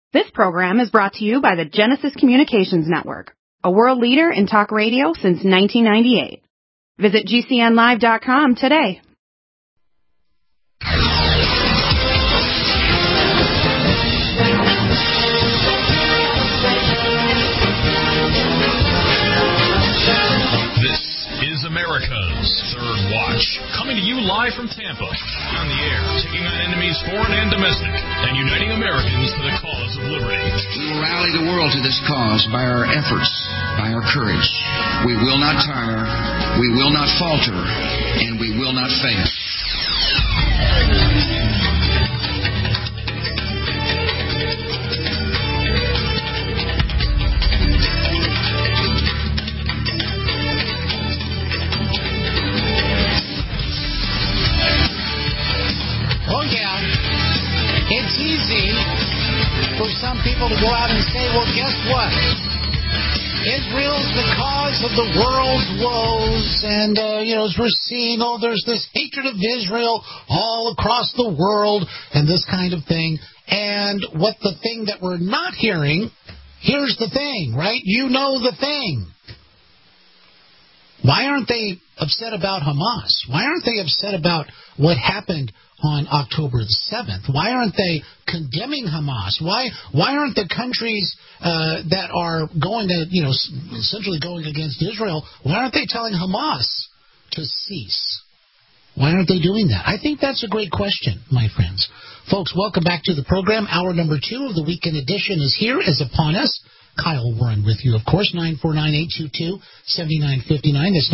This program is brought to you by the Genesis Communications Network, a world leader in talk radio since 1998. Visit GCNlive.com today. Is America's Third Watch, coming to you live from Tampa, on the air, taking on enemies foreign and domestic, and uniting Americans to the cause of liberty. We will rally the world to this cause by our efforts, by our courage. We will not tire, we will not falter, and we will not fail. It's easy for some people to go out and say, well, guess what? Israel's the cause of the world's woes. And, as we're seeing, there's this hatred of Israel all across the world and this kind of thing. And what the thing that we're not hearing, here's the thing, right? You know the thing. Why aren't they upset about Hamas? Why aren't they upset about what happened on October the 7th? Why aren't they condemning Hamas? Why aren't the countries that are going to, essentially going against Israel, why aren't they telling Hamas to cease? Why aren't they doing that? I think that's a great question, my friends. Folks, welcome back to the program. Hour number 2 of the weekend edition is upon us. Kyle Warren with you, of course, 949-822-7959. That's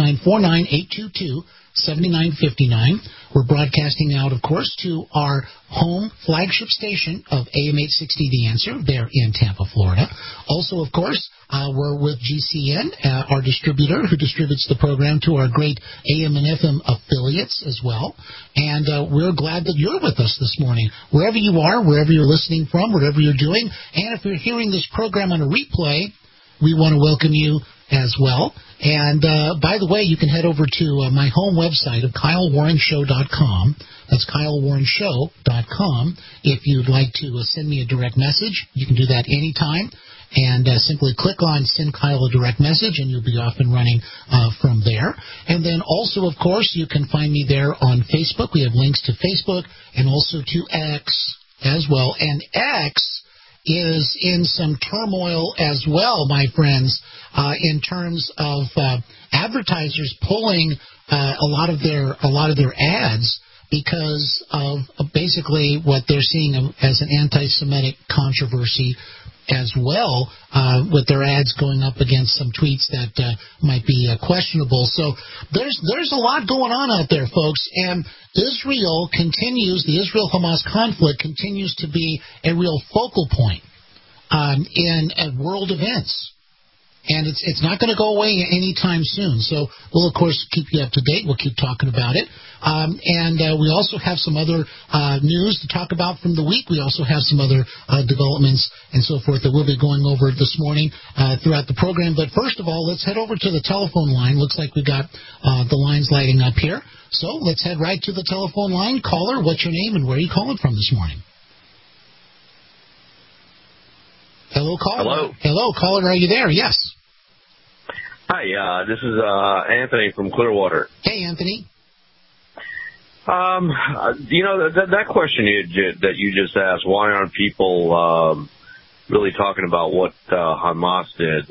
949-822-7959. We're broadcasting out, of course, to our home flagship station of AM 860 The Answer there in Tampa, Florida. Also, of course, we're with GCN, our distributor who distributes the program to our great AM and FM affiliates as well. And we're glad that you're with us this morning. Wherever you are, wherever you're listening from, whatever you're doing, and if you're hearing this program on a replay, we want to welcome you as well. And, by the way, you can head over to my home website of KyleWarrenShow.com. That's KyleWarrenShow.com. If you'd like to send me a direct message, you can do that anytime. And simply click on Send Kyle a Direct Message, and you'll be off and running from there. And then also, of course, you can find me there on Facebook. We have links to Facebook and also to X as well. And X is in some turmoil as well, my friends, in terms of advertisers pulling a lot of their ads because of basically what they're seeing as an anti-Semitic controversy as well, with their ads going up against some tweets that might be questionable. So there's a lot going on out there, folks, and Israel continues, the Israel-Hamas conflict continues to be a real focal point in world events. And it's not going to go away anytime soon. So we'll, of course, keep you up to date. We'll keep talking about it. And we also have some other news to talk about from the week. We also have some other developments and so forth that we'll be going over this morning throughout the program. But first of all, let's head over to the telephone line. Looks like we got the lines lighting up here. So let's head right to the telephone line. Caller, what's your name and where are you calling from this morning? Hello, caller. Hello, caller. Are you there? Yes. Hi, this is Anthony from Clearwater. Hey, Anthony. That question that you just asked, why aren't people really talking about what Hamas did?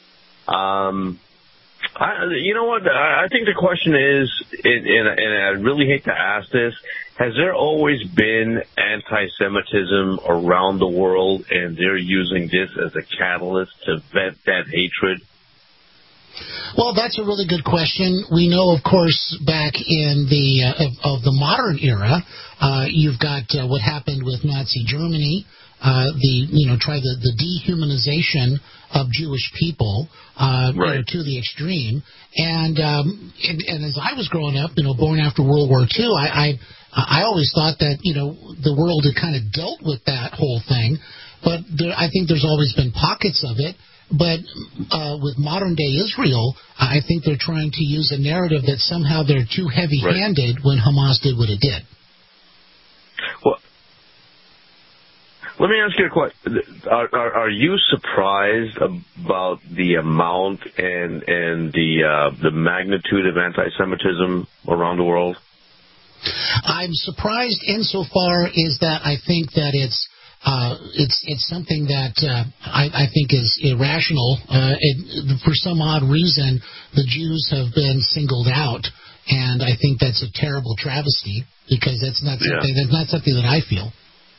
You know what? I think the question is, and I really hate to ask this, has there always been anti-Semitism around the world, and they're using this as a catalyst to vent that hatred? Well, that's a really good question. We know, of course, back in the modern era, you've got what happened with Nazi Germany, the dehumanization of Jewish people to the extreme. And as I was growing up, born after World War II, I always thought that the world had kind of dealt with that whole thing, but I think there's always been pockets of it. But with modern-day Israel, I think they're trying to use a narrative that somehow they're too heavy-handed when Hamas did what it did. Let me ask you a question. Are you surprised about the amount and the magnitude of anti-Semitism around the world? I'm surprised insofar is that I think that it's something that I think is irrational. For some odd reason, the Jews have been singled out, and I think that's a terrible travesty because that's not something that I feel.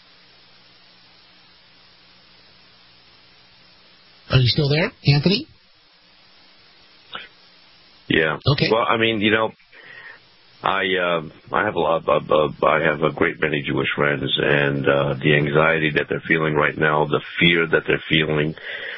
Are you still there, Anthony? Yeah. Okay. Well, I mean, I have a great many Jewish friends, and the anxiety that they're feeling right now, the fear that they're feeling,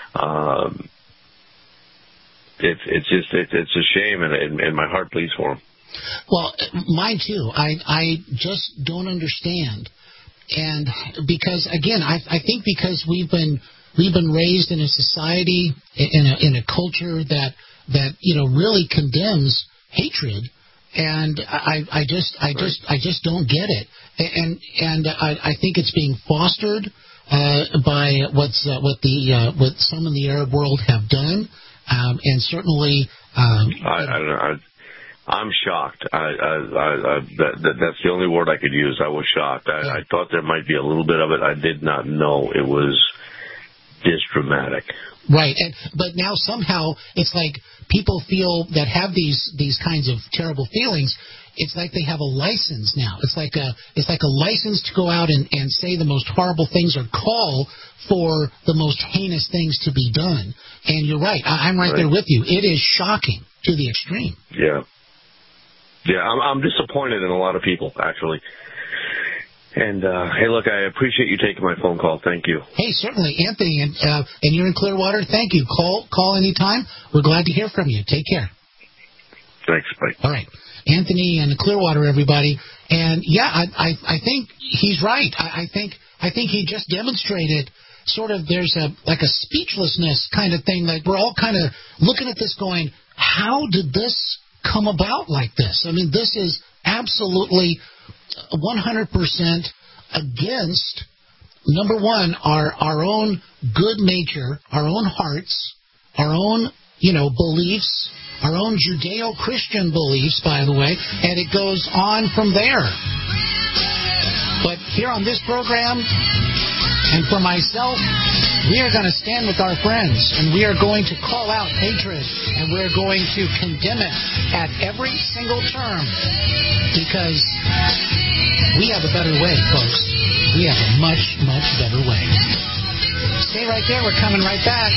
it's a shame, and my heart bleeds for them. Well, mine too. I just don't understand, and because again, I think because we've been raised in a society, in a culture that really condemns hatred. And I just don't get it, and I think it's being fostered by what some in the Arab world have done, and certainly I'm shocked. That's the only word I could use. I was shocked. I thought there might be a little bit of it. I did not know it was this dramatic. Right, but now somehow it's like people feel that have these kinds of terrible feelings. It's like they have a license now. It's like a license to go out and say the most horrible things or call for the most heinous things to be done. And you're right. I'm right there with you. It is shocking to the extreme. Yeah. I'm disappointed in a lot of people, actually. And, hey, look, I appreciate you taking my phone call. Thank you. Hey, certainly. Anthony, and you're in Clearwater. Thank you. Call anytime. We're glad to hear from you. Take care. Thanks. Bye. All right. Anthony and Clearwater, everybody. And, yeah, I think he's right. I think he just demonstrated sort of there's a speechlessness kind of thing. Like we're all kind of looking at this going, how did this come about like this? I mean, this is absolutely 100% against, number one, our own good nature, our own hearts, our own, beliefs, our own Judeo-Christian beliefs, by the way, and it goes on from there. But here on this program, and for myself, we are going to stand with our friends, and we are going to call out hatred, and we're going to condemn it at every single term, because we have a better way, folks. We have a much, much better way. Stay right there. We're coming right back.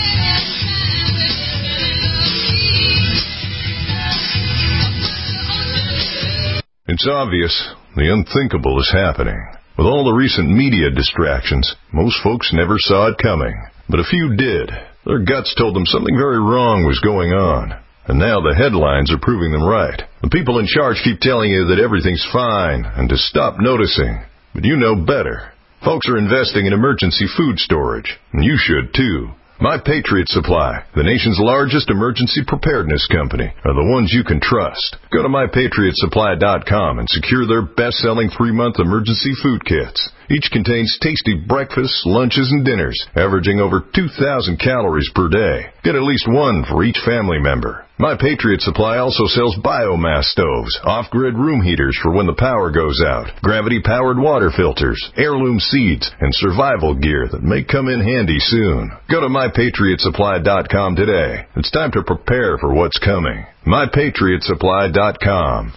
It's obvious the unthinkable is happening. With all the recent media distractions, most folks never saw it coming. But a few did. Their guts told them something very wrong was going on. And now the headlines are proving them right. The people in charge keep telling you that everything's fine and to stop noticing. But you know better. Folks are investing in emergency food storage, and you should too. My Patriot Supply, the nation's largest emergency preparedness company, are the ones you can trust. Go to MyPatriotSupply.com and secure their best-selling 3-month emergency food kits. Each contains tasty breakfasts, lunches, and dinners, averaging over 2,000 calories per day. Get at least one for each family member. My Patriot Supply also sells biomass stoves, off-grid room heaters for when the power goes out, gravity-powered water filters, heirloom seeds, and survival gear that may come in handy soon. Go to MyPatriotSupply.com today. It's time to prepare for what's coming. MyPatriotSupply.com.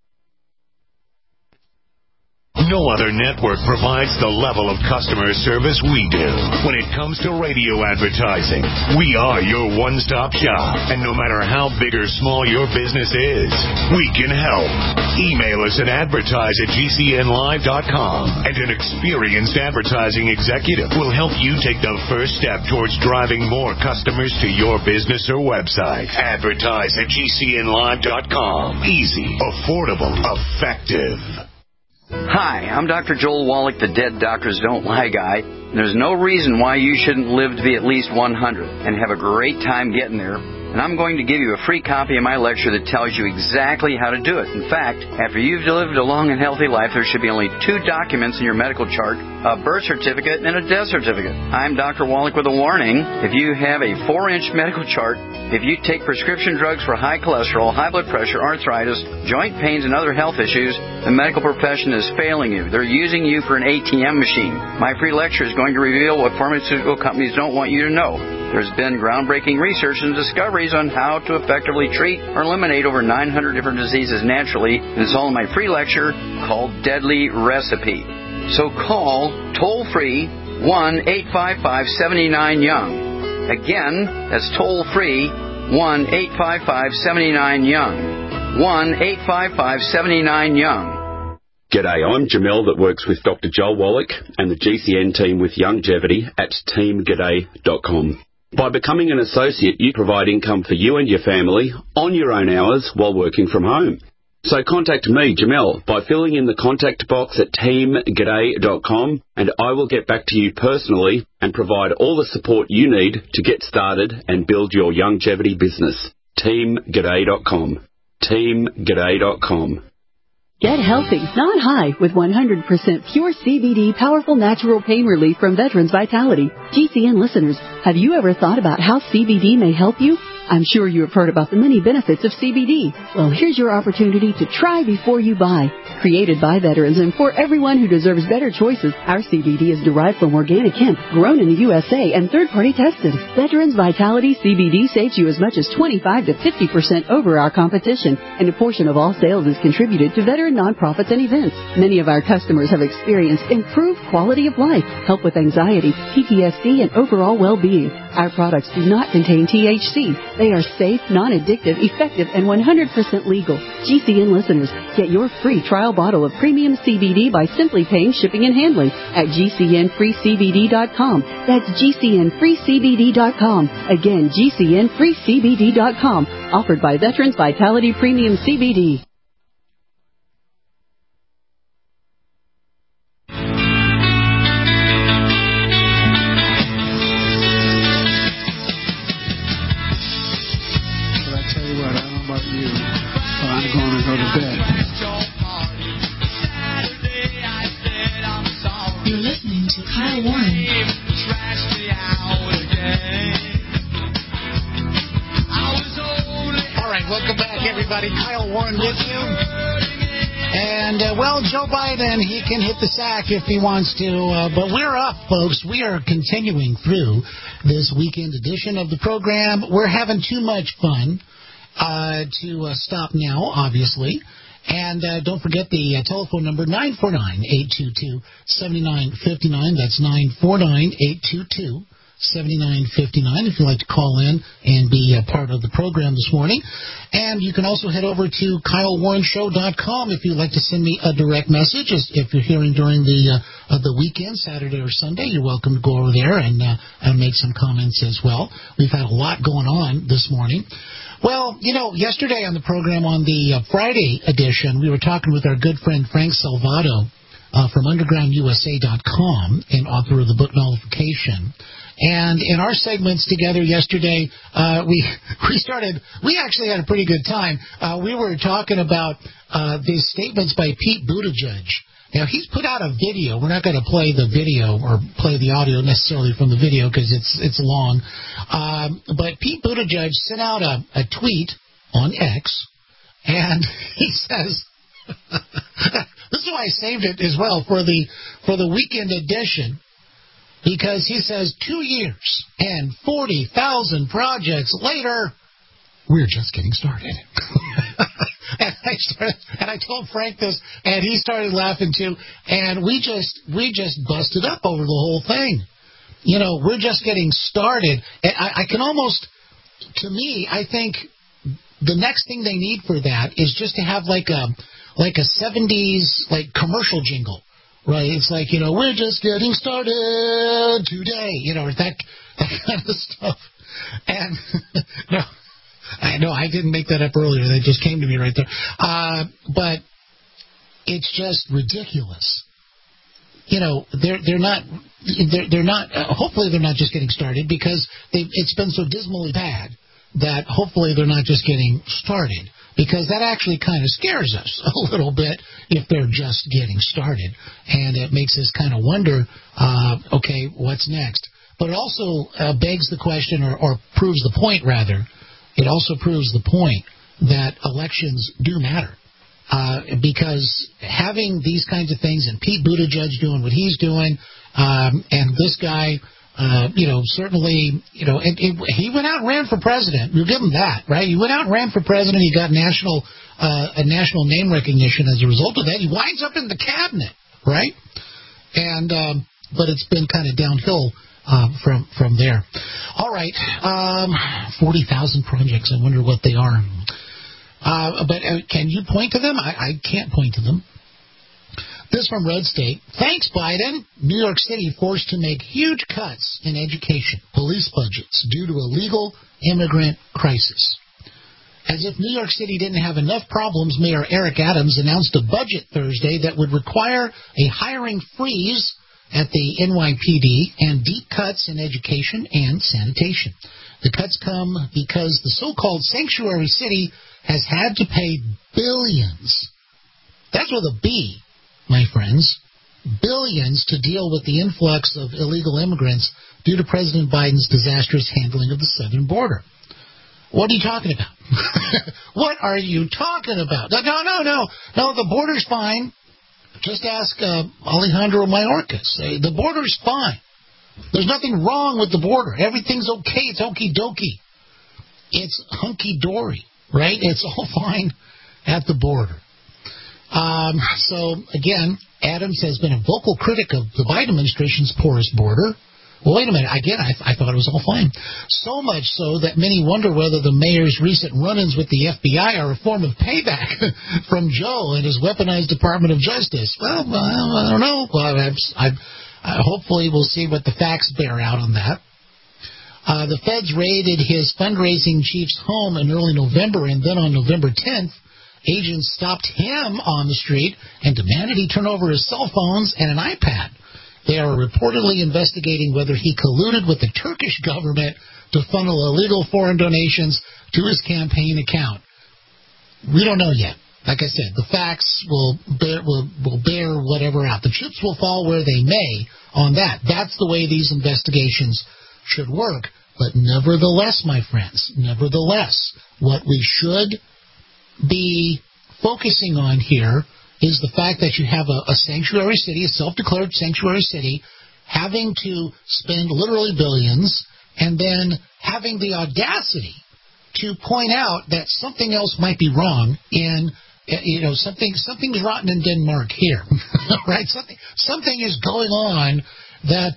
No other network provides the level of customer service we do. When it comes to radio advertising, we are your one-stop shop. And no matter how big or small your business is, we can help. Email us at advertise@gcnlive.com, and an experienced advertising executive will help you take the first step towards driving more customers to your business or website. Advertise@gcnlive.com. Easy, affordable, effective. Hi, I'm Dr. Joel Wallach, the Dead Doctors Don't Lie guy. There's no reason why you shouldn't live to be at least 100 and have a great time getting there and I'm going to give you a free copy of my lecture that tells you exactly how to do it. In fact, after you've lived a long and healthy life, there should be only 2 documents in your medical chart, a birth certificate and a death certificate. I'm Dr. Wallach with a warning. If you have a 4-inch medical chart, if you take prescription drugs for high cholesterol, high blood pressure, arthritis, joint pains, and other health issues, the medical profession is failing you. They're using you for an ATM machine. My free lecture is going to reveal what pharmaceutical companies don't want you to know. There's been groundbreaking research and discoveries on how to effectively treat or eliminate over 900 different diseases naturally, and it's all in my free lecture called Deadly Recipe. So call toll-free 1-855-79-YOUNG. Again, that's toll-free 1-855-79-YOUNG. 1-855-79-YOUNG. G'day, I'm Jamel that works with Dr. Joel Wallach and the GCN team with Longevity at teamg'day.com. By becoming an associate, you provide income for you and your family on your own hours while working from home. So contact me, Jamel, by filling in the contact box at teamg'day.com, and I will get back to you personally and provide all the support you need to get started and build your longevity business. teamg'day.com. teamg'day.com. Get healthy, not high, with 100% pure CBD powerful natural pain relief from Veterans Vitality. GCN listeners, have you ever thought about how CBD may help you? I'm sure you have heard about the many benefits of CBD. Well, here's your opportunity to try before you buy. Created by veterans and for everyone who deserves better choices, our CBD is derived from organic hemp, grown in the USA, and third-party tested. Veterans Vitality CBD saves you as much as 25 to 50% over our competition, and a portion of all sales is contributed to veteran nonprofits and events. Many of our customers have experienced improved quality of life, help with anxiety, PTSD, and overall well-being. Our products do not contain THC. They are safe, non-addictive, effective, and 100% legal. GCN listeners, get your free trial bottle of premium CBD by simply paying shipping and handling at GCNFreeCBD.com. That's GCNFreeCBD.com. Again, GCNFreeCBD.com. Offered by Veterans Vitality Premium CBD. You're listening to Kyle Warren. All right, welcome back, everybody. Kyle Warren with you. And, Joe Biden, he can hit the sack if he wants to, but we're up, folks. We are continuing through this weekend edition of the program. We're having too much fun to stop now, obviously. And don't forget the telephone number, 949-822-7959. That's 949-822-7959 if you'd like to call in and be a part of the program this morning. And you can also head over to KyleWarrenShow.com if you'd like to send me a direct message. If you're hearing during the weekend, Saturday or Sunday, you're welcome to go over there and make some comments as well. We've had a lot going on this morning. Well, yesterday on the program, on the Friday edition, we were talking with our good friend Frank Salvato from UndergroundUSA.com and author of the book Nullification. And in our segments together yesterday, we actually had a pretty good time. We were talking about these statements by Pete Buttigieg. Now, he's put out a video. We're not going to play the video or play the audio necessarily from the video because it's long. But Pete Buttigieg sent out a tweet on X, and he says, this is why I saved it as well for the weekend edition, because he says 2 years and 40,000 projects later, we're just getting started. And I told Frank this, and he started laughing too. And we just busted up over the whole thing. We're just getting started. And I can almost, to me, I think the next thing they need for that is just to have like a 70s commercial jingle, right? It's like, we're just getting started today, or that kind of stuff. And no. I know I didn't make that up earlier. That just came to me right there. But it's just ridiculous. They're not. Hopefully, they're not just getting started because it's been so dismally bad that hopefully they're not just getting started, because that actually kind of scares us a little bit if they're just getting started. And it makes us kind of wonder, okay, what's next? But it also begs the question, or proves the point, rather. It also proves the point that elections do matter. Because having these kinds of things, and Pete Buttigieg doing what he's doing, and this guy, certainly, and he went out and ran for president. We'll give him that, right? He went out and ran for president. He got a national name recognition as a result of that. He winds up in the cabinet, right? And but it's been kind of downhill from there. All right, 40,000 projects. I wonder what they are. But can you point to them? I can't point to them. This from Red State. Thanks, Biden. New York City forced to make huge cuts in education, police budgets due to illegal immigrant crisis. As if New York City didn't have enough problems, Mayor Eric Adams announced a budget Thursday that would require a hiring freeze at the NYPD and deep cuts in education and sanitation. The cuts come because the so-called sanctuary city has had to pay billions. That's with a B, my friends. Billions to deal with the influx of illegal immigrants due to President Biden's disastrous handling of the southern border. What are you talking about? What are you talking about? No, the border's fine. Just ask Alejandro Mayorkas. The border's fine. There's nothing wrong with the border. Everything's okay. It's okie-dokie. It's hunky-dory, right? It's all fine at the border. So, again, Adams has been a vocal critic of the Biden administration's porous border. Well, wait a minute. Again, I thought it was all fine. So much so that many wonder whether the mayor's recent run-ins with the FBI are a form of payback from Joe and his weaponized Department of Justice. Well, I don't know. Well, hopefully we'll see what the facts bear out on that. The feds raided his fundraising chief's home in early November, and then on November 10th, agents stopped him on the street and demanded he turn over his cell phones and an iPad. They are reportedly investigating whether he colluded with the Turkish government to funnel illegal foreign donations to his campaign account. We don't know yet. Like I said, the facts will bear whatever out. The chips will fall where they may on that. That's the way these investigations should work. But nevertheless, my friends, what we should be focusing on here is the fact that you have a sanctuary city, a self-declared sanctuary city, having to spend literally billions, and then having the audacity to point out that something else might be wrong in, something's rotten in Denmark here, right? Something is going on that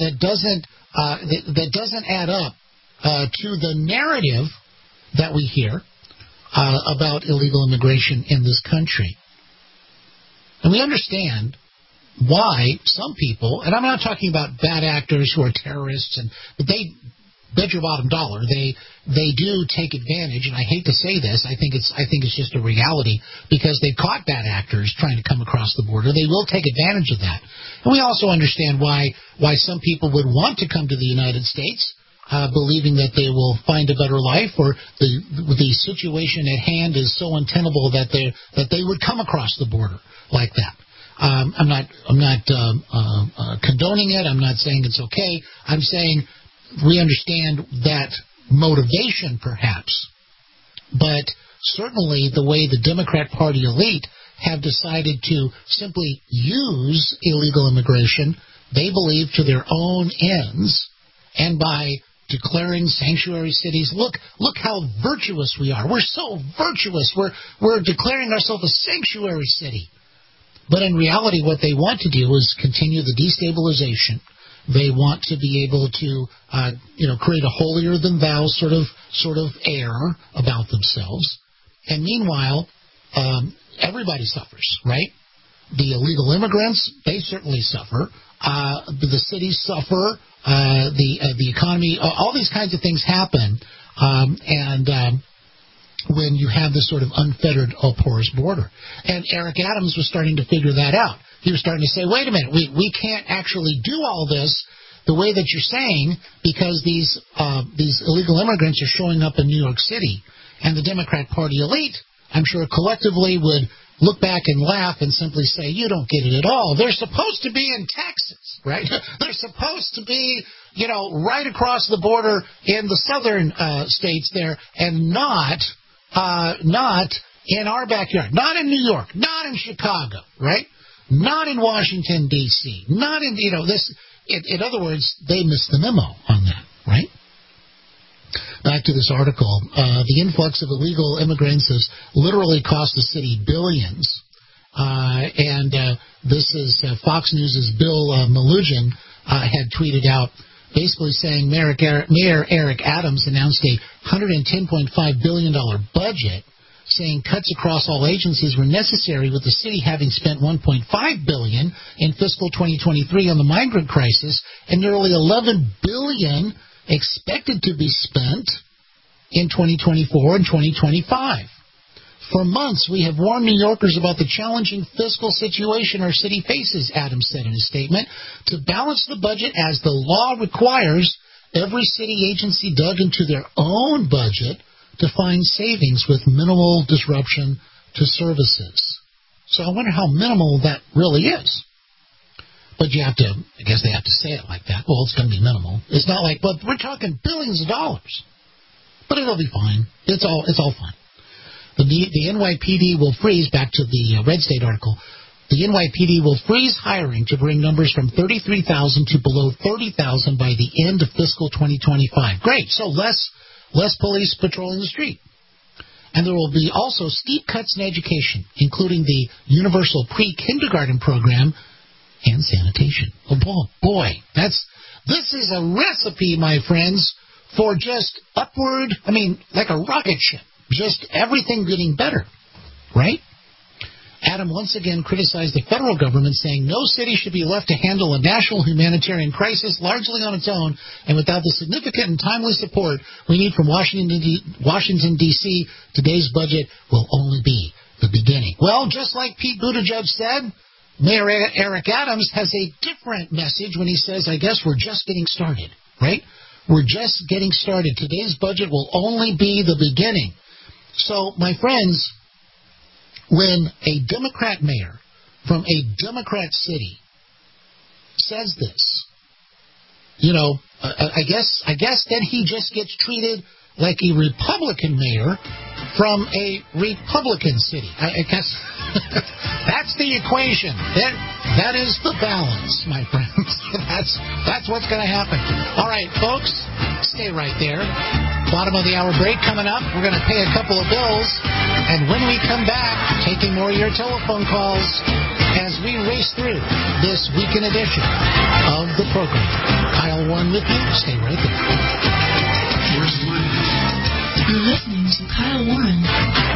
doesn't add up to the narrative that we hear about illegal immigration in this country. And we understand why some people, and I'm not talking about bad actors who are terrorists, but they bet your bottom dollar they do take advantage. And I hate to say this, I think it's just a reality, because they've caught bad actors trying to come across the border. They will take advantage of that. And we also understand why some people would want to come to the United States, believing that they will find a better life, or the situation at hand is so untenable that they would come across the border like that. I'm not condoning it. I'm not saying it's okay. I'm saying we understand that motivation, perhaps, but certainly the way the Democrat Party elite have decided to simply use illegal immigration, they believe, to their own ends, and by declaring sanctuary cities. Look how virtuous we are. We're so virtuous. We're declaring ourselves a sanctuary city. But in reality, what they want to do is continue the destabilization. They want to be able to, create a holier-than-thou sort of air about themselves. And meanwhile, everybody suffers, right? The illegal immigrants, they certainly suffer. The cities suffer. The economy, all these kinds of things happen. When you have this sort of unfettered, porous border. And Eric Adams was starting to figure that out. He was starting to say, wait a minute, we can't actually do all this the way that you're saying, because these illegal immigrants are showing up in New York City, and the Democrat Party elite, I'm sure collectively would look back and laugh and simply say, you don't get it at all. They're supposed to be in Texas, right? They're supposed to be, right across the border in the southern states there, and not in our backyard, not in New York, not in Chicago, right? Not in Washington, D.C., not in, this. In other words, they missed the memo on that, right? Back to this article. The influx of illegal immigrants has literally cost the city billions. This is Fox News' Bill Melugin had tweeted out, basically saying Mayor Eric Adams announced a $110.5 billion budget, saying cuts across all agencies were necessary, with the city having spent $1.5 billion in fiscal 2023 on the migrant crisis and nearly $11 billion expected to be spent in 2024 and 2025. For months, we have warned New Yorkers about the challenging fiscal situation our city faces, Adams said in a statement. To balance the budget as the law requires, every city agency dug into their own budget to find savings with minimal disruption to services. So I wonder how minimal that really is. But I guess they have to say it like that. Well, it's going to be minimal. It's not like, but we're talking billions of dollars. But it'll be fine. It's all fine. The NYPD will freeze, back to the Red State article, the NYPD will freeze hiring to bring numbers from 33,000 to below 30,000 by the end of fiscal 2025. Great. So less police patrolling the street. And there will be also steep cuts in education, including the universal pre-kindergarten program and sanitation. Oh, boy, this is a recipe, my friends, for just upward, like a rocket ship, just everything getting better, right? Adam once again criticized the federal government, saying no city should be left to handle a national humanitarian crisis largely on its own and without the significant and timely support we need from Washington, D.C., today's budget will only be the beginning. Well, just like Pete Buttigieg said, Mayor Eric Adams has a different message when he says, I guess we're just getting started, right? We're just getting started. Today's budget will only be the beginning. So, my friends, when a Democrat mayor from a Democrat city says this, I guess then he just gets treated like a Republican mayor from a Republican city. I guess that's the equation. That is the balance, my friends. That's what's going to happen. All right, folks, stay right there. Bottom of the hour break coming up. We're going to pay a couple of bills. And when we come back, taking more of your telephone calls as we race through this weekend edition of the program. Kyle Warren with you. Stay right there. You're listening to Kyle Warren.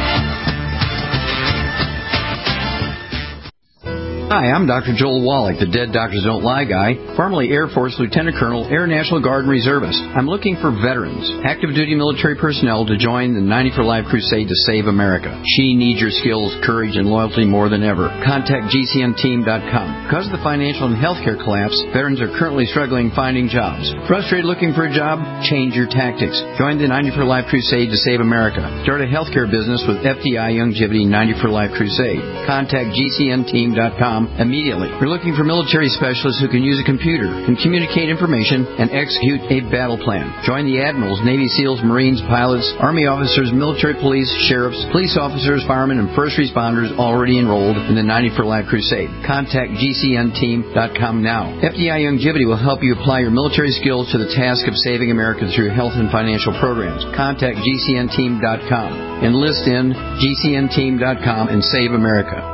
Hi, I'm Dr. Joel Wallach, the Dead Doctors Don't Lie guy, formerly Air Force Lieutenant Colonel, Air National Guard and Reservist. I'm looking for veterans, active duty military personnel to join the 90 for Life crusade to save America. She needs your skills, courage, and loyalty more than ever. Contact GCNteam.com. Because of the financial and healthcare collapse, veterans are currently struggling finding jobs. Frustrated looking for a job? Change your tactics. Join the 90 for Life crusade to save America. Start a healthcare business with FDI Youngevity 90 for Life crusade. Contact GCNteam.com immediately. We're looking for military specialists who can use a computer, can communicate information, and execute a battle plan. Join the admirals, Navy SEALs, Marines, pilots, Army officers, military police, sheriffs, police officers, firemen, and first responders already enrolled in the 90 for Life crusade. Contact GCNteam.com now. FDI Youngevity will help you apply your military skills to the task of saving America through health and financial programs. Contact GCNteam.com. Enlist in GCNteam.com and save America.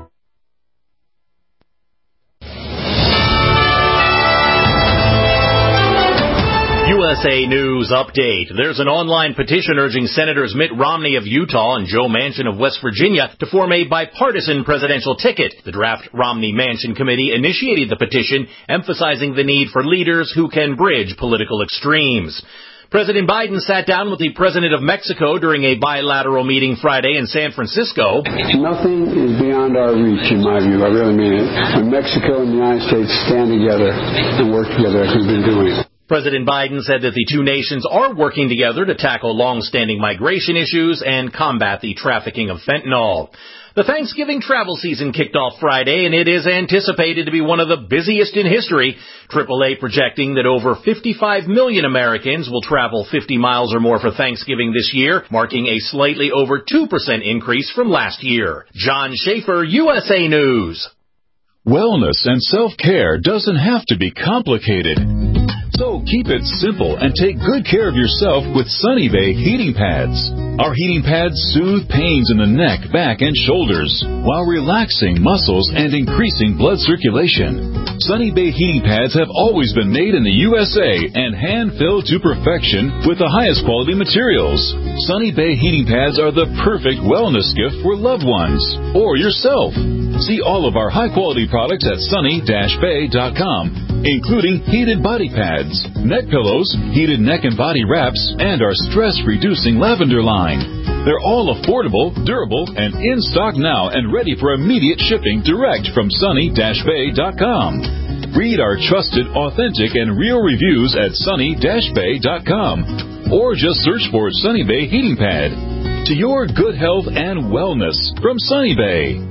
USA News Update. There's an online petition urging Senators Mitt Romney of Utah and Joe Manchin of West Virginia to form a bipartisan presidential ticket. The draft Romney-Manchin committee initiated the petition, emphasizing the need for leaders who can bridge political extremes. President Biden sat down with the president of Mexico during a bilateral meeting Friday in San Francisco. Nothing is beyond our reach, in my view. I really mean it. When Mexico and the United States stand together and work together as we've been doing. President Biden said that the two nations are working together to tackle long-standing migration issues and combat the trafficking of fentanyl. The Thanksgiving travel season kicked off Friday, and it is anticipated to be one of the busiest in history. AAA projecting that over 55 million Americans will travel 50 miles or more for Thanksgiving this year, marking a slightly over 2% increase from last year. John Schaefer, USA News. Wellness and self-care doesn't have to be complicated. So keep it simple and take good care of yourself with Sunny Bay heating pads. Our heating pads soothe pains in the neck, back, and shoulders while relaxing muscles and increasing blood circulation. Sunny Bay heating pads have always been made in the USA and hand-filled to perfection with the highest quality materials. Sunny Bay heating pads are the perfect wellness gift for loved ones or yourself. See all of our high-quality products at sunny-bay.com, including heated body pads, neck pillows, heated neck and body wraps, and our stress-reducing lavender line. They're all affordable, durable, and in stock now and ready for immediate shipping direct from sunny-bay.com. Read our trusted, authentic, and real reviews at sunny-bay.com or just search for Sunny Bay Heating Pad. To your good health and wellness from Sunny Bay.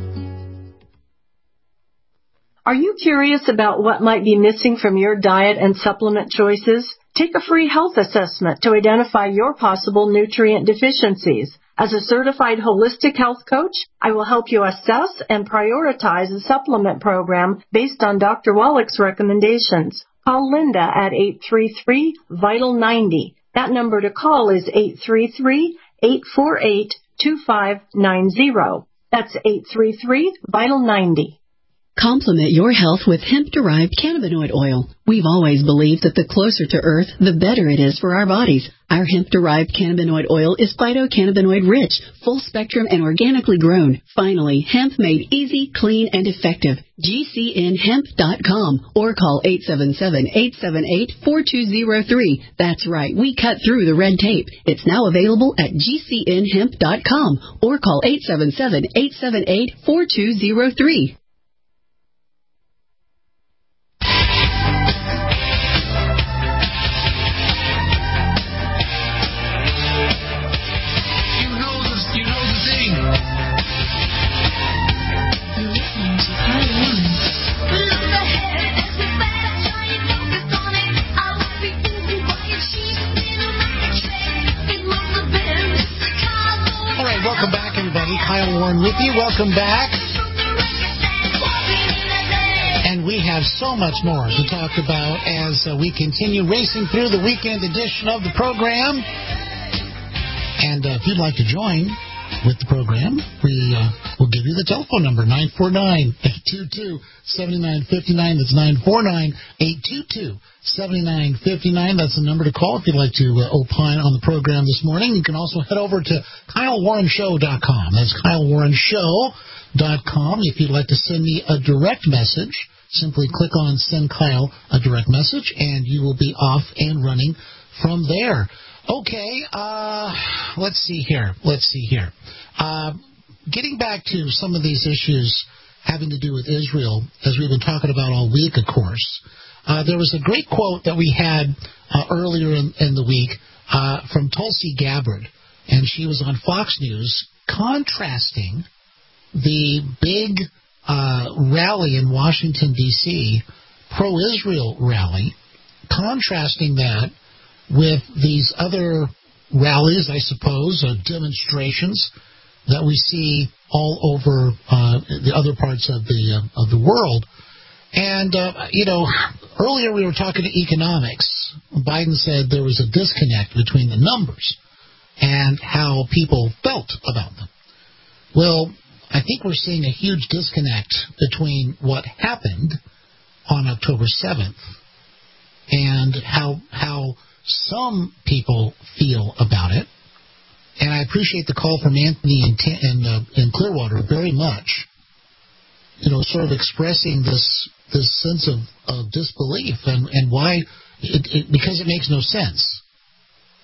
Are you curious about what might be missing from your diet and supplement choices? Take a free health assessment to identify your possible nutrient deficiencies. As a certified holistic health coach, I will help you assess and prioritize a supplement program based on Dr. Wallach's recommendations. Call Linda at 833-VITAL-90. That number to call is 833-848-2590. That's 833-VITAL-90. Complement your health with hemp-derived cannabinoid oil. We've always believed that the closer to Earth, the better it is for our bodies. Our hemp-derived cannabinoid oil is phytocannabinoid rich, full-spectrum, and organically grown. Finally, hemp made easy, clean, and effective. GCNhemp.com or call 877-878-4203. That's right, we cut through the red tape. It's now available at GCNhemp.com or call 877-878-4203. Welcome back, everybody. Kyle Warren with you. Welcome back. And we have so much more to talk about as we continue racing through the weekend edition of the program. And if you'd like to join with the program, we will give you the telephone number, 949-822-7959. That's 949-822-7959. That's the number to call if you'd like to opine on the program this morning. You can also head over to KyleWarrenShow.com. That's KyleWarrenShow.com. If you'd like to send me a direct message, simply click on Send Kyle a direct message, and you will be off and running from there. Okay, let's see here. Getting back to some of these issues having to do with Israel, as we've been talking about all week, of course. There was a great quote that we had earlier in the week from Tulsi Gabbard, and she was on Fox News contrasting the big rally in Washington, D.C., pro-Israel rally, contrasting that with these other rallies, I suppose, demonstrations that we see all over the other parts of the world. And, earlier we were talking to economics. Biden said there was a disconnect between the numbers and how people felt about them. Well, I think we're seeing a huge disconnect between what happened on October 7th and how some people feel about it. And I appreciate the call from Anthony in Clearwater very much, sort of expressing this sense of disbelief and why, because it makes no sense.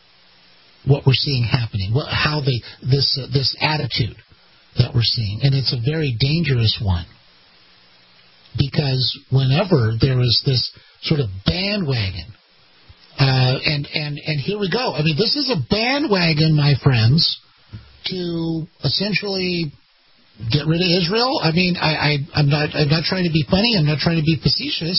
what we're seeing happening, this attitude that we're seeing. And it's a very dangerous one, because whenever there is this sort of bandwagon, and here we go. I mean, this is a bandwagon, my friends, to essentially get rid of Israel. I mean, I'm not trying to be funny. I'm not trying to be facetious.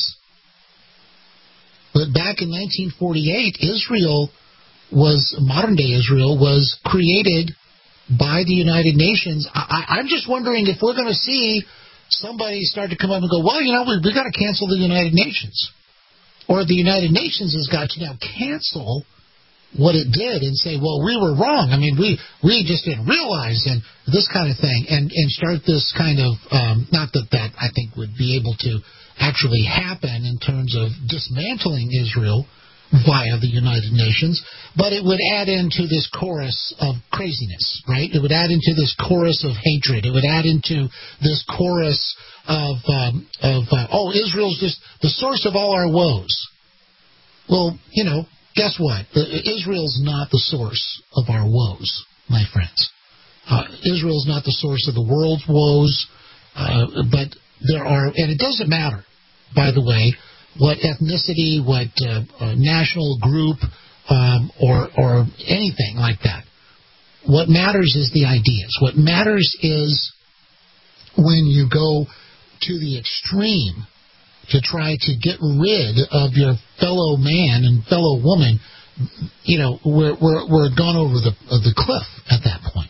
But back in 1948, modern day Israel was created by the United Nations. I'm just wondering if we're going to see somebody start to come up and go, well, we got to cancel the United Nations. Or the United Nations has got to now cancel what it did and say, well, we were wrong. I mean, we just didn't realize, and this kind of thing, and start this kind of, not that I think would be able to actually happen in terms of dismantling Israel via the United Nations, but it would add into this chorus of craziness, right? It would add into this chorus of hatred. It would add into this chorus of Israel's just the source of all our woes. Well, guess what? Israel's not the source of our woes, my friends. Israel's not the source of the world's woes, but there are, and it doesn't matter, by the way, what ethnicity, what national group, or anything like that. What matters is the ideas. What matters is when you go to the extreme to try to get rid of your fellow man and fellow woman, we're gone over the cliff at that point.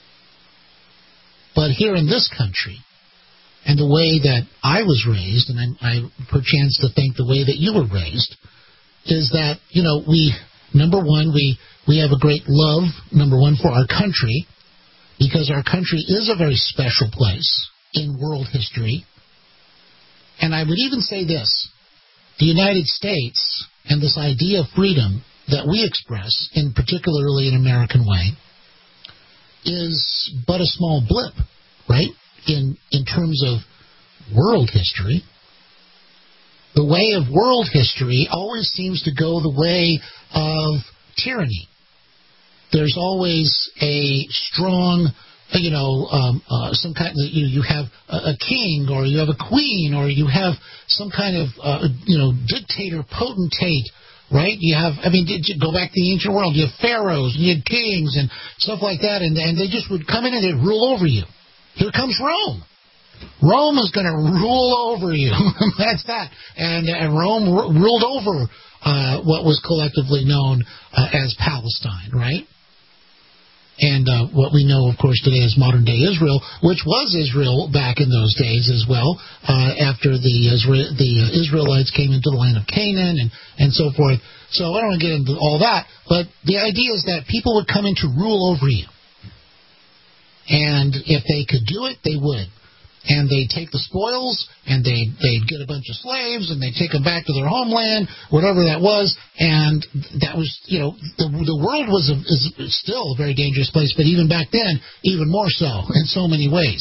But here in this country, and the way that I was raised, and I perchance to think the way that you were raised, is that, number one, we have a great love, number one, for our country, because our country is a very special place in world history. And I would even say this, the United States and this idea of freedom that we express, in particularly an American way, is but a small blip, right? In terms of world history. The way of world history always seems to go the way of tyranny. There's always a strong, some kind of, you have a king, or you have a queen, or you have some kind of, dictator, potentate, right? You have, go back to the ancient world, you have pharaohs, and you had kings, and stuff like that, and they just would come in and they'd rule over you. Here comes Rome. Rome is going to rule over you. That's that. And Rome ruled over what was collectively known as Palestine, right? And what we know, of course, today is modern-day Israel, which was Israel back in those days as well, after the Israelites came into the land of Canaan and so forth. So I don't want to get into all that, but the idea is that people would come in to rule over you. And if they could do it, they would. And they'd take the spoils, and they'd get a bunch of slaves, and they'd take them back to their homeland, whatever that was. And that was, the world is still a very dangerous place, but even back then, even more so in so many ways.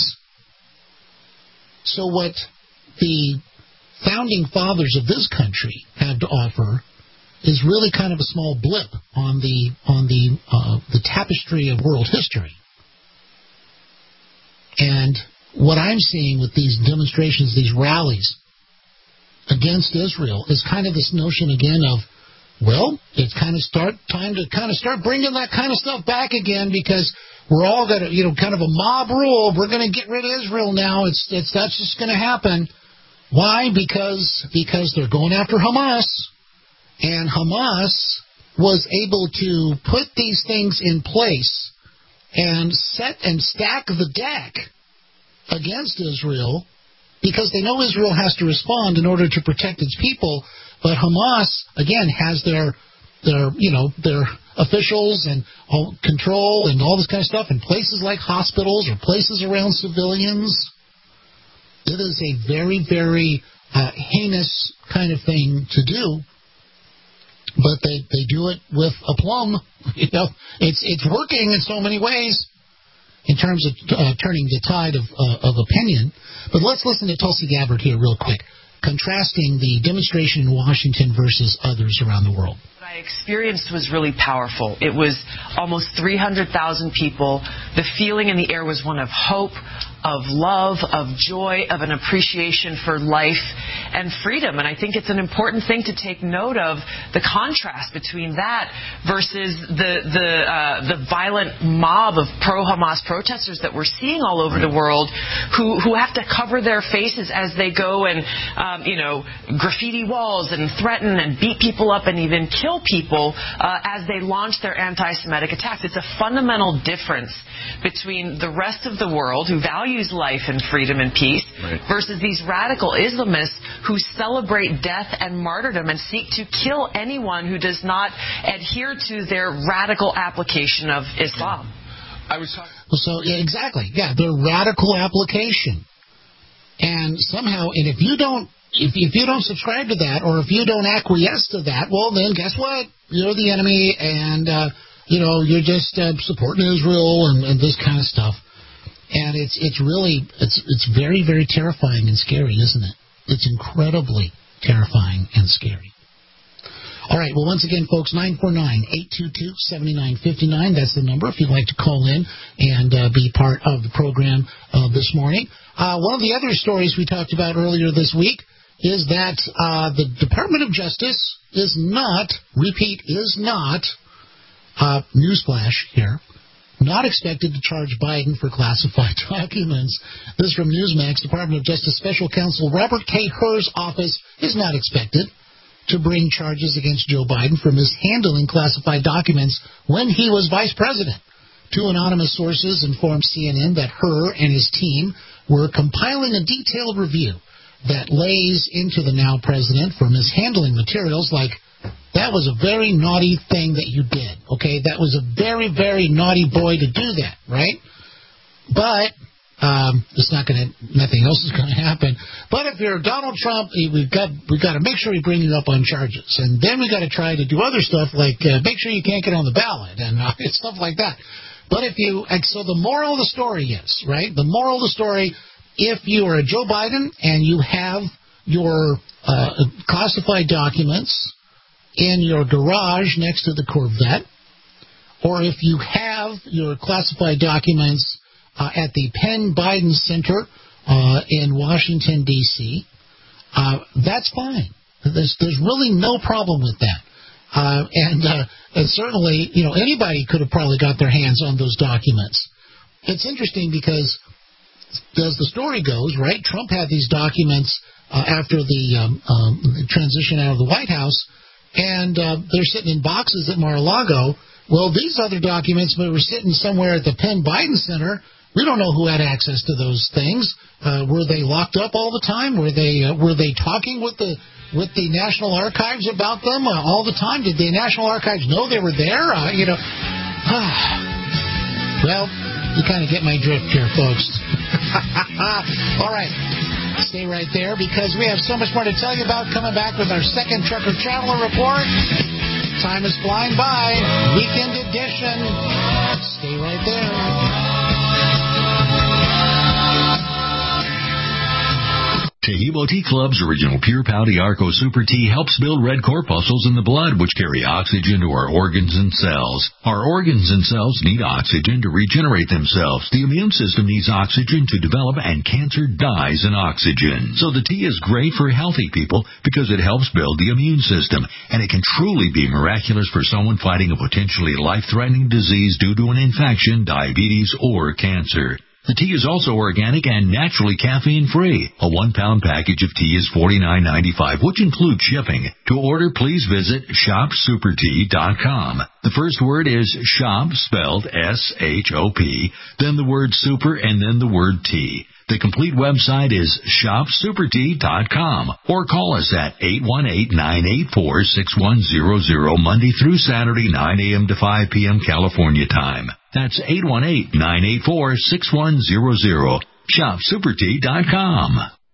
So what the founding fathers of this country have to offer is really kind of a small blip on the tapestry of world history. And what I'm seeing with these demonstrations, these rallies against Israel, is kind of this notion again of, well, it's time to start bringing that kind of stuff back again, because we're all going to, kind of a mob rule. We're going to get rid of Israel now. That's just going to happen. Why? Because they're going after Hamas, and Hamas was able to put these things in place and set and stack the deck against Israel, because they know Israel has to respond in order to protect its people. But Hamas, again, has their officials and control and all this kind of stuff in places like hospitals or places around civilians. It is a very, very heinous kind of thing to do. But they do it with aplomb. It's working in so many ways in terms of turning the tide of opinion. But let's listen to Tulsi Gabbard here real quick, contrasting the demonstration in Washington versus others around the world. I experienced was really powerful. It was almost 300,000 people. The feeling in the air was one of hope, of love, of joy, of an appreciation for life and freedom. And I think it's an important thing to take note of, the contrast between that versus the violent mob of pro-Hamas protesters that we're seeing all over the world who have to cover their faces as they go and, graffiti walls and threaten and beat people up and even kill people as they launch their anti-Semitic attacks. It's a fundamental difference between the rest of the world who values life and freedom and peace versus these radical Islamists who celebrate death and martyrdom and seek to kill anyone who does not adhere to their radical application of Islam. Exactly. Yeah, their radical application. And somehow, and if you don't subscribe to that, or if you don't acquiesce to that, well, then guess what? You're the enemy, and you're just supporting Israel and this kind of stuff. And it's really very, very terrifying and scary, isn't it? It's incredibly terrifying and scary. All right, well, once again, folks, 949-822-7959. That's the number if you'd like to call in and be part of the program this morning. One of the other stories we talked about earlier this week is that the Department of Justice is not, newsflash here, not expected to charge Biden for classified documents. This is from Newsmax. Department of Justice Special Counsel Robert K. Hur's office is not expected to bring charges against Joe Biden for mishandling classified documents when he was vice president. Two anonymous sources informed CNN that Hur and his team were compiling a detailed review that lays into the now president for mishandling materials like, that was a very naughty thing that you did, okay? That was a very, very naughty boy to do that, right? But nothing else is going to happen. But if you're Donald Trump, we've got to make sure we bring you up on charges. And then we got to try to do other stuff like make sure you can't get on the ballot and stuff like that. But so the moral of the story is, right? The moral of the story, if you are a Joe Biden and you have your classified documents in your garage next to the Corvette, or if you have your classified documents at the Penn Biden Center in Washington, D.C., that's fine. There's really no problem with that. And certainly, anybody could have probably got their hands on those documents. It's interesting because, as the story goes, right, Trump had these documents after the transition out of the White House, and they're sitting in boxes at Mar-a-Lago. Well, these other documents were sitting somewhere at the Penn Biden Center. We don't know who had access to those things. Were they locked up all the time? Were they talking with the National Archives about them all the time? Did the National Archives know they were there? Well, you kind of get my drift here, folks. All right. Stay right there because we have so much more to tell you about coming back with our second Trucker Traveler Report. Time is flying by. Weekend edition. Stay right there. Tahibo Tea Club's original Pure Pouty Arco Super Tea helps build red corpuscles in the blood, which carry oxygen to our organs and cells. Our organs and cells need oxygen to regenerate themselves. The immune system needs oxygen to develop, and cancer dies in oxygen. So the tea is great for healthy people because it helps build the immune system, and it can truly be miraculous for someone fighting a potentially life-threatening disease due to an infection, diabetes, or cancer. The tea is also organic and naturally caffeine-free. A 1-pound package of tea is $49.95, which includes shipping. To order, please visit shopsupertea.com. The first word is shop, spelled S-H-O-P, then the word super, and then the word tea. The complete website is shopsupertea.com, or call us at 818-984-6100 Monday through Saturday, 9 a.m. to 5 p.m. California time. That's 818-984-6100. shopsupertea.com.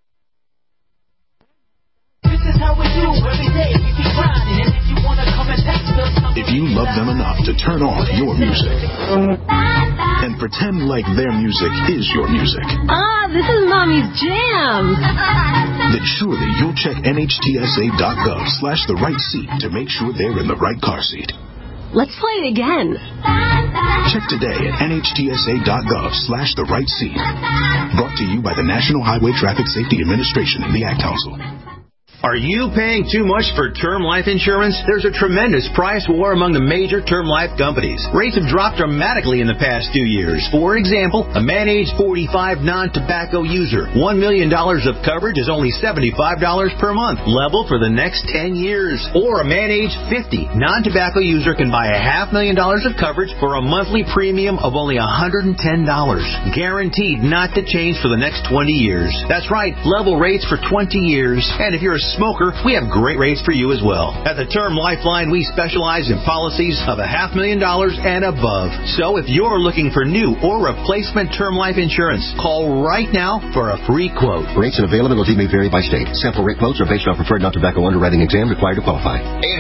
This is how we do every day. We keep grinding, and if you want to come and text us, if you love them enough to turn on your music, and pretend like their music is your music. This is Mommy's jam. Then surely you'll check NHTSA.gov/the right seat to make sure they're in the right car seat. Let's play it again. Check today at NHTSA.gov/the right seat. Brought to you by the National Highway Traffic Safety Administration and the Ad Council. Are you paying too much for term life insurance? There's a tremendous price war among the major term life companies. Rates have dropped dramatically in the past 2 years. For example, a man age 45 non-tobacco user, $1 million of coverage is only $75 per month, level for the next 10 years. Or a man age 50 non-tobacco user can buy $500,000 of coverage for a monthly premium of only $110, guaranteed not to change for the next 20 years. That's right, level rates for 20 years. And if you're a smoker, we have great rates for you as well. At the Term Lifeline, we specialize in policies of $500,000 and above. So if you're looking for new or replacement term life insurance, call right now for a free quote. Rates and availability may vary by state. Sample rate quotes are based on preferred non-tobacco underwriting exam required to qualify.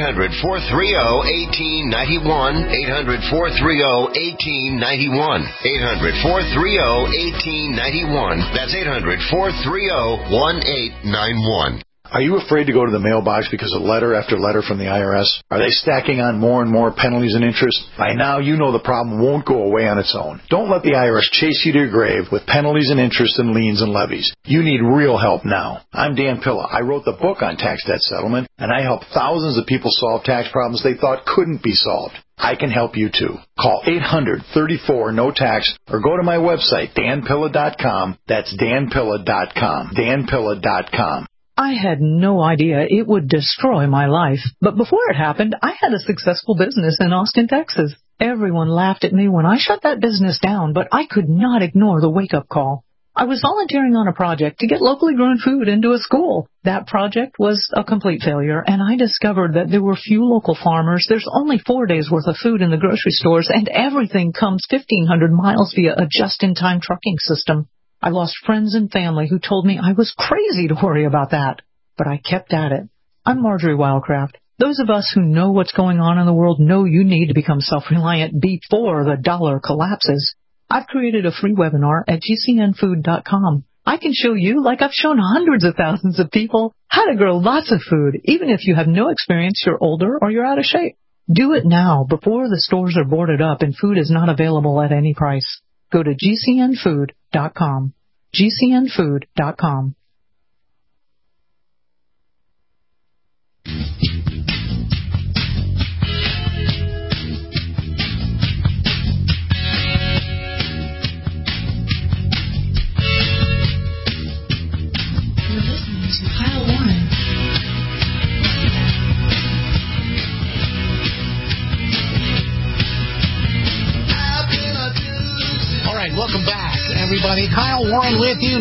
800-430-1891. 800-430-1891. 800-430-1891. That's 800-430-1891. Are you afraid to go to the mailbox because of letter after letter from the IRS? Are they stacking on more and more penalties and interest? By now, you know the problem won't go away on its own. Don't let the IRS chase you to your grave with penalties and interest and liens and levies. You need real help now. I'm Dan Pilla. I wrote the book on tax debt settlement, and I help thousands of people solve tax problems they thought couldn't be solved. I can help you too. Call 800-34-NO-TAX or go to my website, danpilla.com. That's danpilla.com. danpilla.com. I had no idea it would destroy my life. But before it happened, I had a successful business in Austin, Texas. Everyone laughed at me when I shut that business down, but I could not ignore the wake-up call. I was volunteering on a project to get locally grown food into a school. That project was a complete failure, and I discovered that there were few local farmers. There's only 4 days' worth of food in the grocery stores, and everything comes 1,500 miles via a just-in-time trucking system. I lost friends and family who told me I was crazy to worry about that. But I kept at it. I'm Marjorie Wildcraft. Those of us who know what's going on in the world know you need to become self-reliant before the dollar collapses. I've created a free webinar at gcnfood.com. I can show you, like I've shown hundreds of thousands of people, how to grow lots of food, even if you have no experience, you're older, or you're out of shape. Do it now, before the stores are boarded up and food is not available at any price. Go to gcnfood.com. gcnfood.com. You're listening to Kyle Warren. All right, welcome back, everybody. Kyle Warren with you,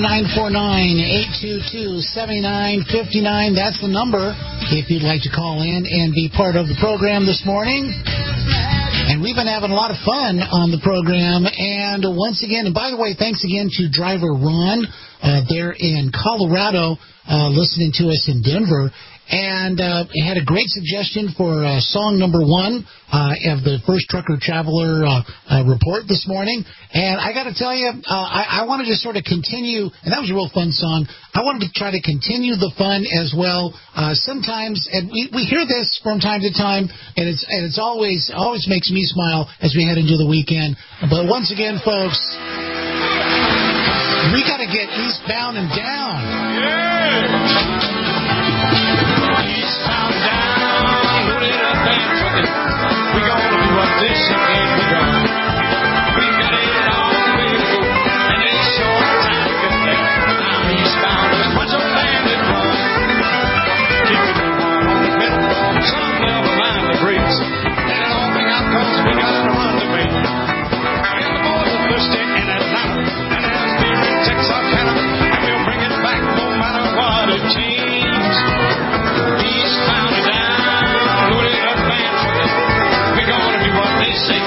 949-822-7959. That's the number if you'd like to call in and be part of the program this morning. And we've been having a lot of fun on the program. And once again, and by the way, thanks again to driver Ron there in Colorado, listening to us in Denver. And he had a great suggestion for song number 1 of the First Trucker Traveler report this morning. And I got to tell you, I wanted to sort of continue, and that was a real fun song. I wanted to try to continue the fun as well. Sometimes, and we hear this from time to time, and it's always makes me smile as we head into the weekend. But once again, folks, we got to get eastbound and down. Yeah. Eastbound down, load it up and truck it. We're gonna do what this ain't begun. We've got it all the way to go, and it's short time to get there. I'm eastbound, just watch your bandit run. Keep it moving on the pedal, some never mind the brakes. And it all we got, cause we got to run the race. And the boys are thirsty in Atlanta, and there's beer in Texarkana, and we'll bring it back no matter what it seems. Eastbound and down, load it up and truck it. We're gonna do what they say.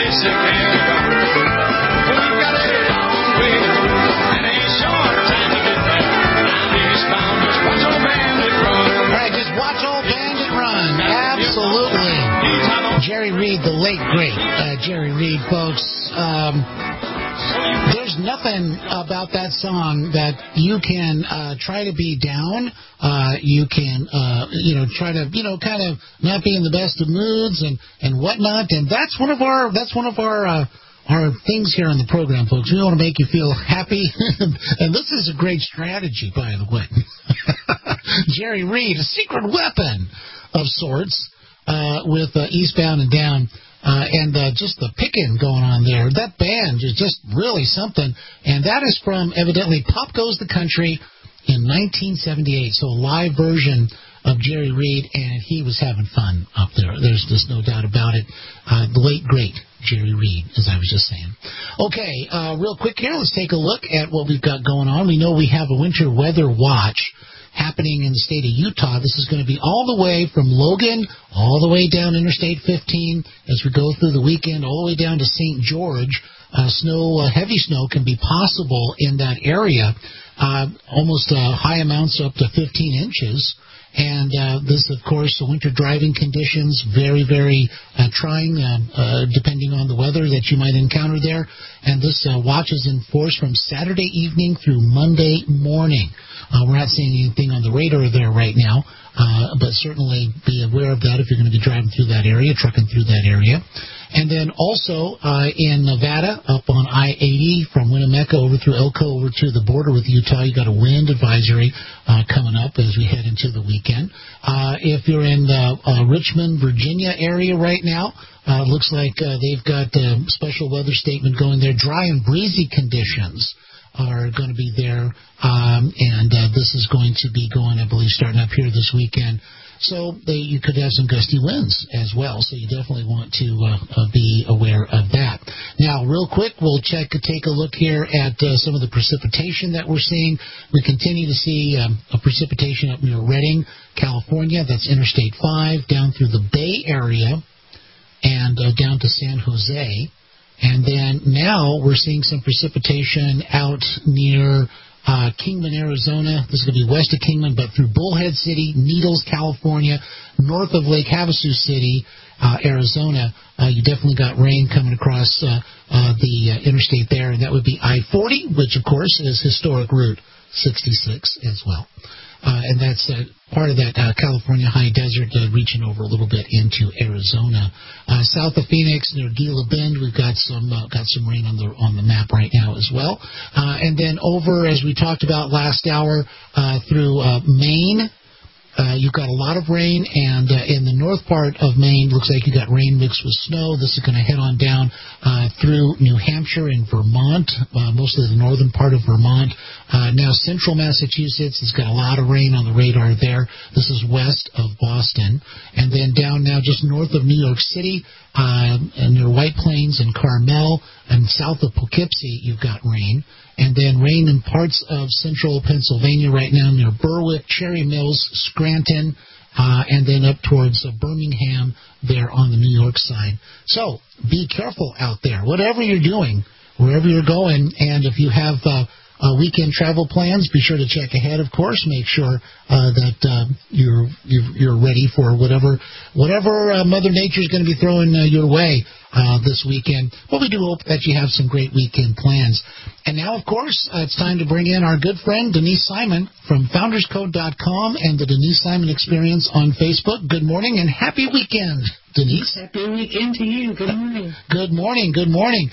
this again. We've got a long way to go and a short time to get there. I'm eastbound, just watch old bandit run. All right, just watch old bandit run. Absolutely. Jerry Reed, the late great Jerry Reed, folks. There's nothing about that song that you can try to be down. You can, try to, kind of not be in the best of moods and whatnot. And that's one of our things here on the program, folks. We want to make you feel happy. And this is a great strategy, by the way. Jerry Reed, a secret weapon of sorts, with Eastbound and Down. And just the picking going on there. That band is just really something. And that is from, evidently, Pop Goes the Country in 1978. So a live version of Jerry Reed, and he was having fun up there. There's just no doubt about it. The late, great Jerry Reed, as I was just saying. Okay, real quick here, let's take a look at what we've got going on. We know we have a winter weather watch happening in the state of Utah. This is going to be all the way from Logan, all the way down Interstate 15 as we go through the weekend, all the way down to St. George. Heavy snow can be possible in that area, almost high amounts up to 15 inches. And this, of course, the winter driving conditions, very, very trying, depending on the weather that you might encounter there. And this watch is in force from Saturday evening through Monday morning. We're not seeing anything on the radar there right now, but certainly be aware of that if you're going to be driving through that area, trucking through that area. And then also in Nevada, up on I-80 from Winnemucca over through Elko over to the border with Utah, you got a wind advisory coming up as we head into the weekend. If you're in the Richmond, Virginia area right now, looks like they've got a special weather statement going there. Dry and breezy conditions are going to be there, and this is going to be going, I believe, starting up here this weekend. So you could have some gusty winds as well, so you definitely want to be aware of that. Now, real quick, we'll take a look here at some of the precipitation that we're seeing. We continue to see a precipitation up near Redding, California. That's Interstate 5, down through the Bay Area, and down to San Jose. And then now we're seeing some precipitation out near Kingman, Arizona. This is going to be west of Kingman, but through Bullhead City, Needles, California, north of Lake Havasu City, Arizona. You definitely got rain coming across the interstate there, and that would be I-40, which, of course, is historic Route 66 as well. And that's part of that California high desert reaching over a little bit into Arizona. South of Phoenix, near Gila Bend, we've got some rain on the map right now as well. And then over, as we talked about last hour, through Maine. You've got a lot of rain, and in the north part of Maine, looks like you got rain mixed with snow. This is going to head on down through New Hampshire and Vermont, mostly the northern part of Vermont. Now, central Massachusetts has got a lot of rain on the radar there. This is west of Boston. And then down now just north of New York City, near White Plains and Carmel, and south of Poughkeepsie, you've got rain. And then rain in parts of central Pennsylvania right now near Berwick, Cherry Mills, Scranton, and then up towards Birmingham there on the New York side. So be careful out there, whatever you're doing, wherever you're going. And if you have weekend travel plans, be sure to check ahead, of course. Make sure that you're ready for whatever Mother Nature is going to be throwing your way this weekend. But we do hope that you have some great weekend plans. And now, of course, it's time to bring in our good friend Denise Simon from FoundersCode.com and the Denise Simon Experience on Facebook. Good morning and happy weekend, Denise. Happy weekend to you. Good morning. Good morning. Good morning.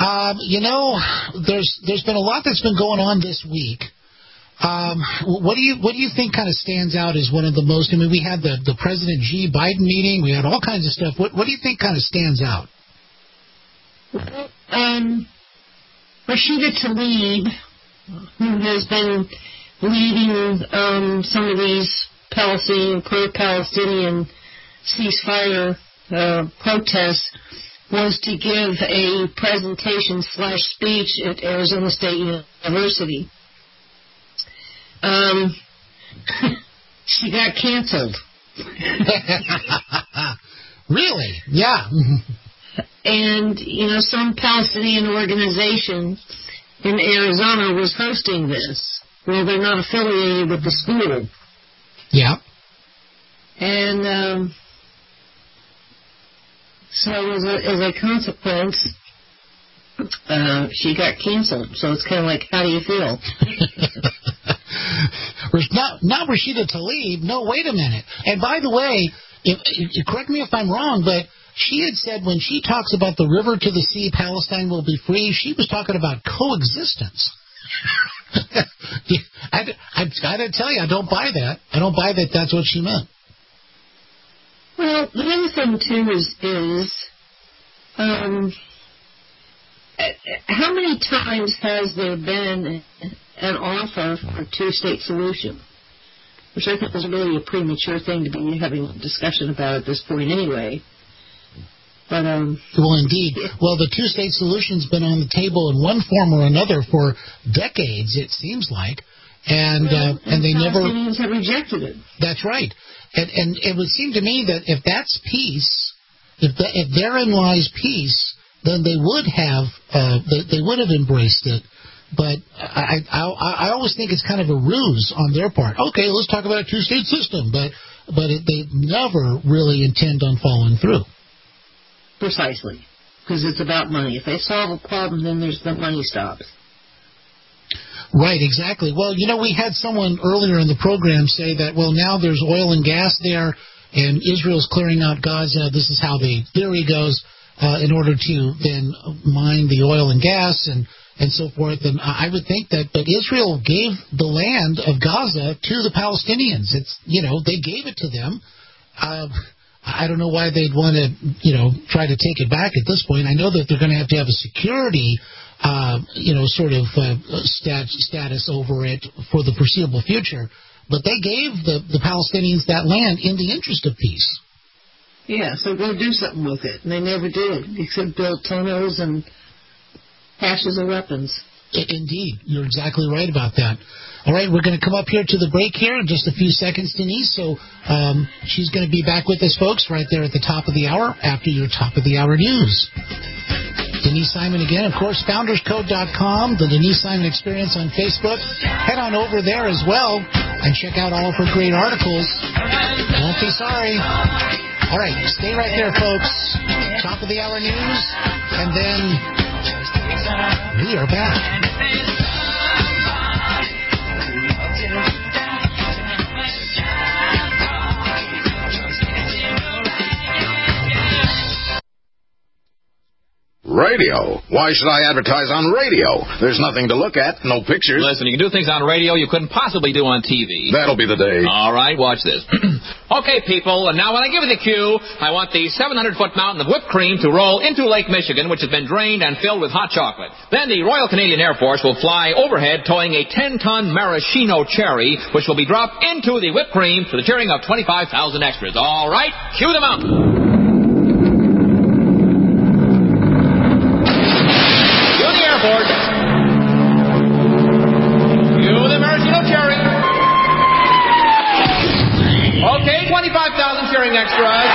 There's been a lot that's been going on this week. What do you think kind of stands out as one of the most? I mean, we had the President Xi Biden meeting. We had all kinds of stuff. What do you think kind of stands out? Rashida Tlaib, who has been leading some of these pro-Palestinian ceasefire protests, was to give a presentation/speech at Arizona State University. She got canceled. Really? Yeah. And, some Palestinian organization in Arizona was hosting this. Well, they're not affiliated with the school. Yeah. And so as a consequence, she got canceled. So it's kind of like, how do you feel? Not Rashida Tlaib. No, wait a minute. And by the way, correct me if I'm wrong, but she had said when she talks about the river to the sea, Palestine will be free, she was talking about coexistence. I got to tell you, I don't buy that. I don't buy that that's what she meant. Well, the other thing, too, is how many times has there been an offer for a two-state solution? Which I think is really a premature thing to be having a discussion about at this point anyway. But, well, indeed. Well, the two-state solution's been on the table in one form or another for decades, it seems like. And they never... Palestinians have rejected it. That's right. And it would seem to me that if that's peace, if therein lies peace, then they would have embraced it. But I always think it's kind of a ruse on their part. Okay, let's talk about a two-state system, but they never really intend on following through. Precisely, because it's about money. If they solve a problem, then the money stops. Right, exactly. Well, we had someone earlier in the program say that, well, now there's oil and gas there, and Israel's clearing out Gaza. This is how the theory goes, in order to then mine the oil and gas and so forth. And I would think that Israel gave the land of Gaza to the Palestinians. It's, they gave it to them. I don't know why they'd want to, try to take it back at this point. I know that they're going to have a security, status over it for the foreseeable future. But they gave the Palestinians that land in the interest of peace. Yeah, so go do something with it. And they never did, except build tunnels and caches of weapons. Indeed. You're exactly right about that. All right, we're going to come up here to the break here in just a few seconds, Denise. So she's going to be back with us, folks, right there at the top of the hour after your top of the hour news. Denise Simon again, of course, founderscode.com, the Denise Simon Experience on Facebook. Head on over there as well and check out all of her great articles. Won't be sorry. All right, stay right there, folks. Top of the hour news, and then we are back. Radio? Why should I advertise on radio? There's nothing to look at, no pictures. Listen, you can do things on radio you couldn't possibly do on TV. That'll be the day. All right, watch this. Okay, people, and now when I give you the cue, I want the 700-foot mountain of whipped cream to roll into Lake Michigan, which has been drained and filled with hot chocolate. Then the Royal Canadian Air Force will fly overhead towing a 10-ton maraschino cherry, which will be dropped into the whipped cream to the cheering of 25,000 extras. All right, cue the mountain. Okay, 25,000 cheering extras.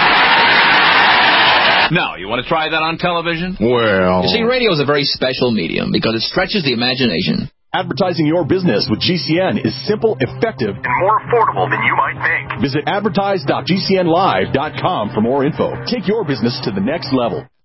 Now, you want to try that on television? Well... You see, radio is a very special medium because it stretches the imagination. Advertising your business with GCN is simple, effective, and more affordable than you might think. Visit advertise.gcnlive.com for more info. Take your business to the next level.